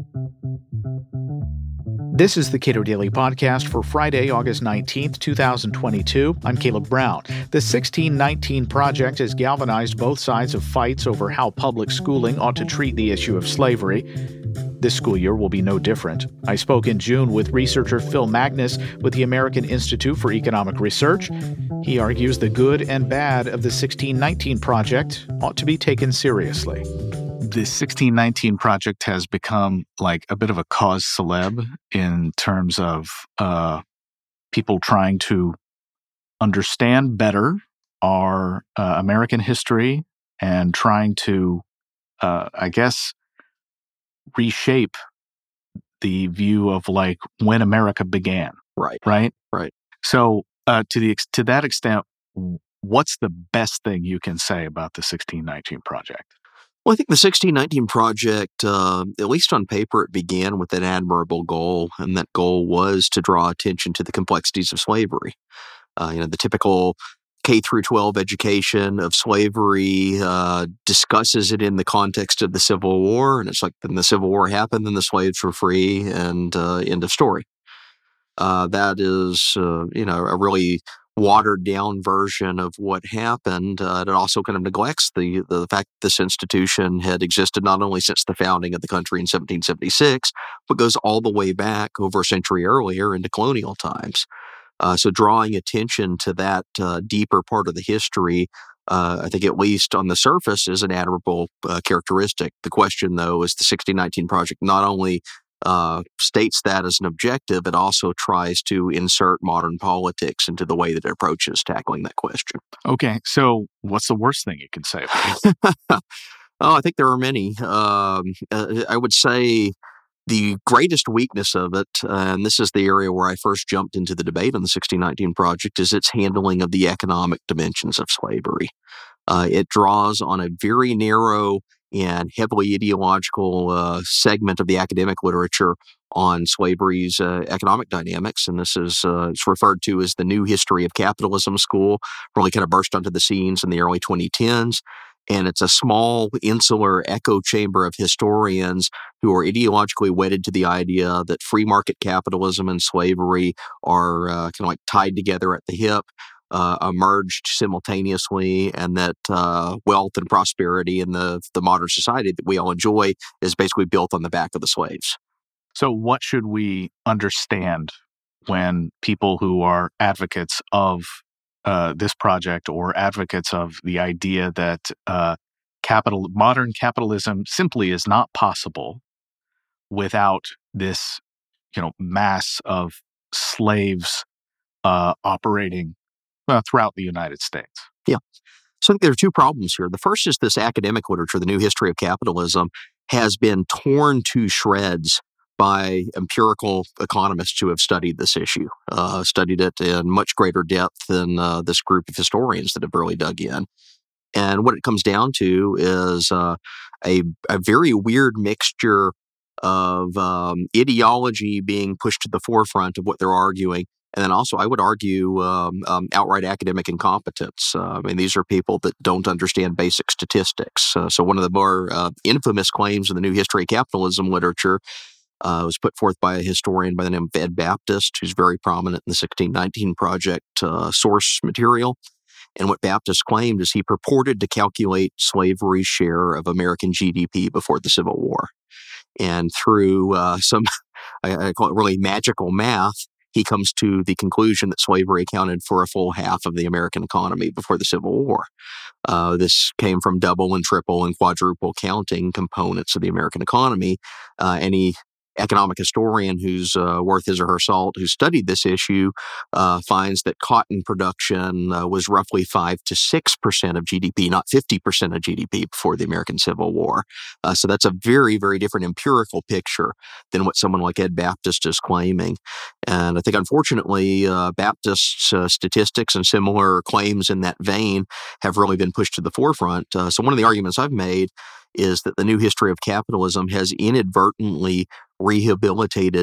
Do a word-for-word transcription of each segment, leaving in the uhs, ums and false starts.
This is the Cato Daily Podcast for Friday, August nineteenth, twenty twenty-two. I'm Caleb Brown. The sixteen nineteen Project has galvanized both sides of fights over how public schooling ought to treat the issue of slavery. This school year will be no different. I spoke in June with researcher Phil Magness with the American Institute for Economic Research. He argues the good and bad of the sixteen nineteen Project ought to be taken seriously. The sixteen nineteen Project has become like a bit of a cause celeb in terms of uh, people trying to understand better our uh, American history and trying to, uh, I guess, reshape the view of like when America began. Right. Right. Right. So uh, to the ex- to that extent, what's the best thing you can say about the sixteen nineteen Project? Well, I think the sixteen nineteen Project, uh, at least on paper, it began with an admirable goal, and that goal was to draw attention to the complexities of slavery. Uh, you know, the typical K through twelve education of slavery uh, discusses it in the context of the Civil War, and it's like, then the Civil War happened, then the slaves were free, and uh, end of story. Uh, that is, uh, you know, a really watered-down version of what happened. Uh, it also kind of neglects the, the fact that this institution had existed not only since the founding of the country in seventeen seventy-six, but goes all the way back over a century earlier into colonial times. Uh, so drawing attention to that uh, deeper part of the history, uh, I think at least on the surface, is an admirable uh, characteristic. The question, though, is the sixteen nineteen Project not only Uh, states that as an objective, it also tries to insert modern politics into the way that it approaches tackling that question. Okay, so what's the worst thing you can say about it? Oh, I think there are many. Um, uh, I would say the greatest weakness of it, uh, and this is the area where I first jumped into the debate on the sixteen nineteen Project, is its handling of the economic dimensions of slavery. Uh, it draws on a very narrow and heavily ideological uh, segment of the academic literature on slavery's uh, economic dynamics. And this is uh, it's referred to as the New History of Capitalism School, really kind of burst onto the scenes in the early twenty tens. And it's a small, insular echo chamber of historians who are ideologically wedded to the idea that free market capitalism and slavery are uh, kind of like tied together at the hip. Uh, emerged simultaneously, and that uh, wealth and prosperity in the the modern society that we all enjoy is basically built on the back of the slaves. So what should we understand when people who are advocates of uh, this project or advocates of the idea that uh, capital modern capitalism simply is not possible without this, you know, mass of slaves uh, operating Uh, throughout the United States? Yeah. So I think there are two problems here. The first is this academic literature, the New History of Capitalism, has been torn to shreds by empirical economists who have studied this issue, uh, studied it in much greater depth than uh, this group of historians that have really dug in. And what it comes down to is uh, a, a very weird mixture of um, ideology being pushed to the forefront of what they're arguing. And then also, I would argue, um, um, outright academic incompetence. Uh, I mean, these are people that don't understand basic statistics. Uh, so one of the more uh, infamous claims in the New History of Capitalism literature uh, was put forth by a historian by the name of Ed Baptist, who's very prominent in the sixteen nineteen Project uh, source material. And what Baptist claimed is he purported to calculate slavery's share of American G D P before the Civil War. And through uh, some, I, I call it really magical math, he comes to the conclusion that slavery accounted for a full half of the American economy before the Civil War. Uh, this came from double and triple and quadruple counting components of the American economy. Uh, any economic historian who's uh, worth his or her salt who studied this issue uh, finds that cotton production uh, was roughly five to six percent of G D P, not fifty percent of G D P before the American Civil War. Uh, so that's a very, very different empirical picture than what someone like Ed Baptist is claiming. And I think, unfortunately, uh, Baptist's uh, statistics and similar claims in that vein have really been pushed to the forefront. Uh, so one of the arguments I've made is that the New History of Capitalism has inadvertently rehabilitated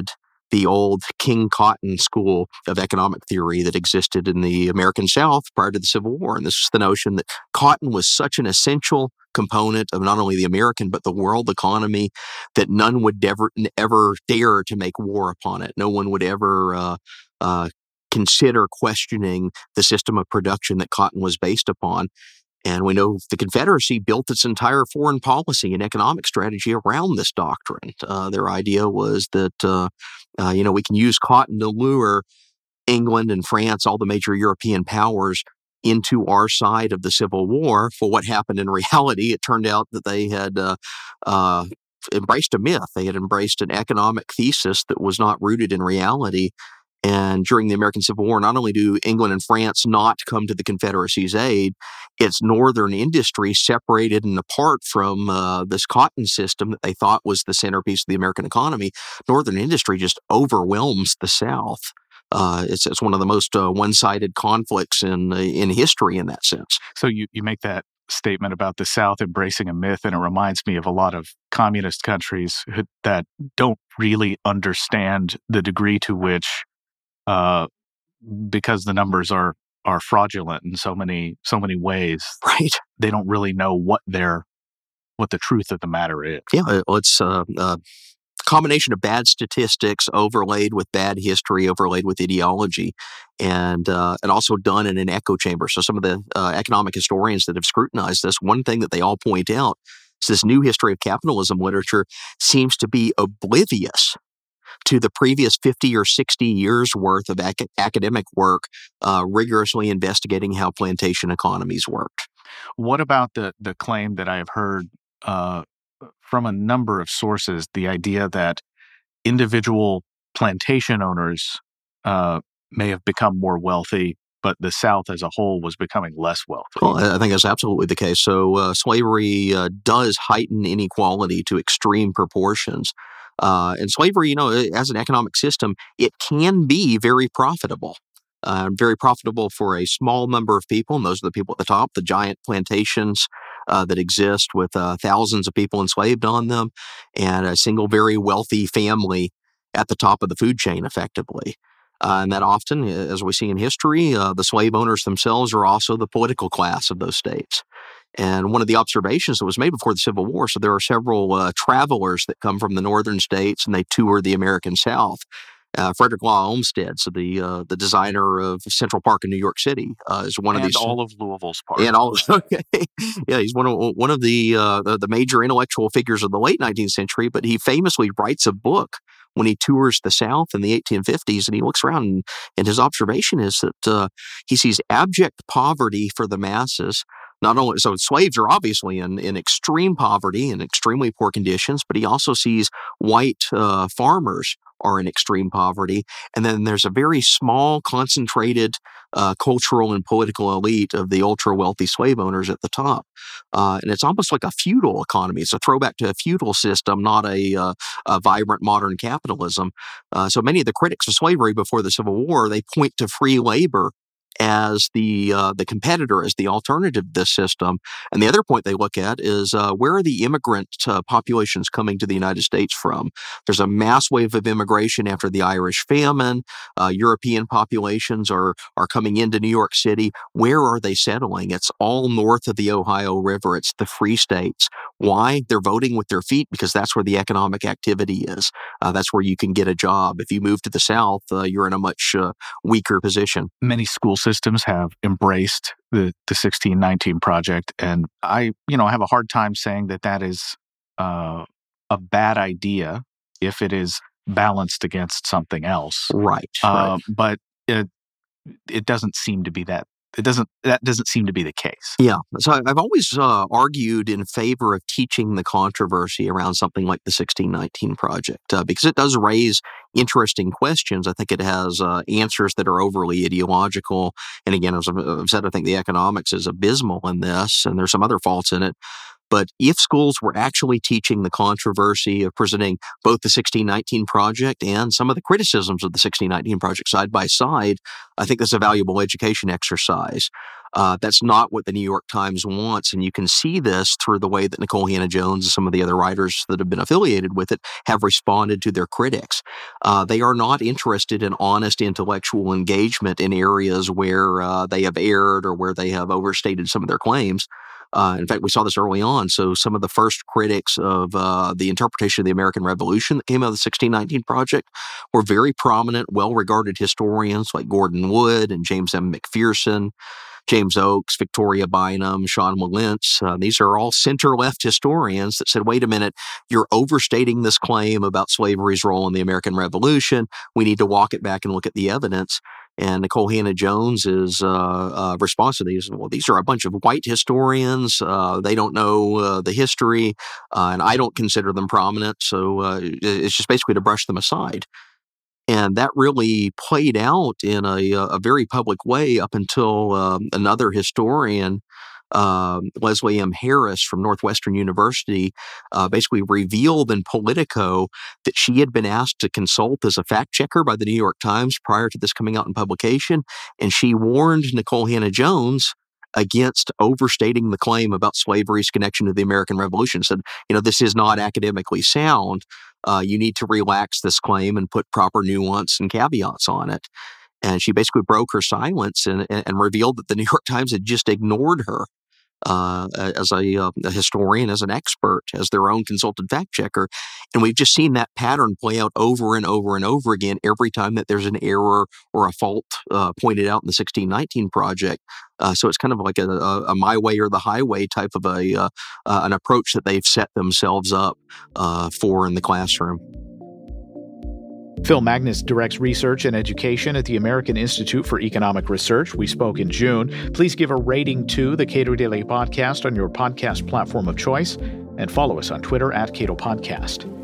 the old King Cotton school of economic theory that existed in the American South prior to the Civil War. And this is the notion that cotton was such an essential component of not only the American but the world economy that none would ever, ever dare to make war upon it. No one would ever uh, uh, consider questioning the system of production that cotton was based upon. And we know the Confederacy built its entire foreign policy and economic strategy around this doctrine. Uh, their idea was that, uh, uh, you know, we can use cotton to lure England and France, all the major European powers, into our side of the Civil War. For what happened in reality, it turned out that they had uh, uh, embraced a myth. They had embraced an economic thesis that was not rooted in reality. And during the American Civil War, not only do England and France not come to the Confederacy's aid, its northern industry separated and apart from uh, this cotton system that they thought was the centerpiece of the American economy. Northern industry just overwhelms the South. Uh, it's, it's one of the most uh, one-sided conflicts in in history in that sense. So you, you make that statement about the South embracing a myth, and it reminds me of a lot of communist countries who, that don't really understand the degree to which Uh, because the numbers are are fraudulent in so many so many ways. Right. They don't really know what their what the truth of the matter is. Yeah, it's a uh, uh, combination of bad statistics overlaid with bad history, overlaid with ideology, and uh, and also done in an echo chamber. So some of the uh, economic historians that have scrutinized this, one thing that they all point out is this new history of capitalism literature seems to be oblivious to the previous fifty or sixty years worth of ac- academic work uh, rigorously investigating how plantation economies worked. What about the, the claim that I have heard uh, from a number of sources, the idea that individual plantation owners uh, may have become more wealthy, but the South as a whole was becoming less wealthy? Well, I think that's absolutely the case. So uh, slavery uh, does heighten inequality to extreme proportions. Uh, and slavery, you know, as an economic system, it can be very profitable. Uh, very profitable for a small number of people, and those are the people at the top, the giant plantations uh, that exist with uh, thousands of people enslaved on them, and a single very wealthy family at the top of the food chain, effectively. Uh, and that often, as we see in history, uh, the slave owners themselves are also the political class of those states. And one of the observations that was made before the Civil War, so there are several uh, travelers that come from the northern states and they tour the American South. Uh, Frederick Law Olmsted, so the uh, the designer of Central Park in New York City, uh, is one and of these. all of Louisville's Park. And all, okay, yeah, he's one of one of the, uh, the the major intellectual figures of the late nineteenth century. But he famously writes a book when he tours the South in the eighteen fifties, and he looks around, and, and his observation is that uh, he sees abject poverty for the masses. Not only so, slaves are obviously in, in extreme poverty and extremely poor conditions, but he also sees white uh, farmers are in extreme poverty. And then there's a very small, concentrated uh, cultural and political elite of the ultra-wealthy slave owners at the top. Uh, and it's almost like a feudal economy. It's a throwback to a feudal system, not a, uh, a vibrant modern capitalism. Uh, so many of the critics of slavery before the Civil War, they point to free labor as the uh, the competitor, as the alternative to this system. And the other point they look at is uh, where are the immigrant uh, populations coming to the United States from? There's a mass wave of immigration after the Irish famine. Uh, European populations are are coming into New York City. Where are they settling? It's all north of the Ohio River. It's the free states. Why? They're voting with their feet because that's where the economic activity is. Uh, that's where you can get a job. If you move to the South, uh, you're in a much uh, weaker position. Many school systems have embraced the, the sixteen nineteen Project, and I, you know, have a hard time saying that that is uh, a bad idea if it is balanced against something else. Right. Uh, right. But it it doesn't seem to be that. It doesn't. That doesn't seem to be the case. Yeah. So I've always uh, argued in favor of teaching the controversy around something like the sixteen nineteen Project uh, because it does raise interesting questions. I think it has uh, answers that are overly ideological. And again, as I've said, I think the economics is abysmal in this, and there's some other faults in it. But if schools were actually teaching the controversy of presenting both the sixteen nineteen Project and some of the criticisms of the sixteen nineteen Project side by side, I think that's a valuable education exercise. Uh, that's not what the New York Times wants, and you can see this through the way that Nikole Hannah-Jones and some of the other writers that have been affiliated with it have responded to their critics. Uh, they are not interested in honest intellectual engagement in areas where uh, they have erred or where they have overstated some of their claims. Uh, in fact, we saw this early on. So some of the first critics of uh, the interpretation of the American Revolution that came out of the sixteen nineteen Project were very prominent, well-regarded historians like Gordon Wood and James M. McPherson, James Oakes, Victoria Bynum, Sean Wilentz. Uh, these are all center-left historians that said, wait a minute, you're overstating this claim about slavery's role in the American Revolution. We need to walk it back and look at the evidence. And Nikole Hannah-Jones's uh, uh, response to these, well, these are a bunch of white historians. Uh, they don't know uh, the history, uh, and I don't consider them prominent. So uh, it's just basically to brush them aside. And that really played out in a, a very public way up until um, another historian, uh, Leslie M. Harris from Northwestern University, uh, basically revealed in Politico that she had been asked to consult as a fact checker by the New York Times prior to this coming out in publication. And she warned Nikole Hannah-Jones against overstating the claim about slavery's connection to the American Revolution. Said, you know, this is not academically sound. Uh, you need to relax this claim and put proper nuance and caveats on it. And she basically broke her silence and, and revealed that the New York Times had just ignored her uh, as a, uh, a historian, as an expert, as their own consulted fact checker. And we've just seen that pattern play out over and over and over again every time that there's an error or a fault uh, pointed out in the sixteen nineteen Project. Uh, so it's kind of like a, a, a my way or the highway type of a uh, uh, an approach that they've set themselves up uh, for in the classroom. Phil Magnus directs research and education at the American Institute for Economic Research. We spoke in June. Please give a rating to the Cato Daily Podcast on your podcast platform of choice and follow us on Twitter at Cato Podcast.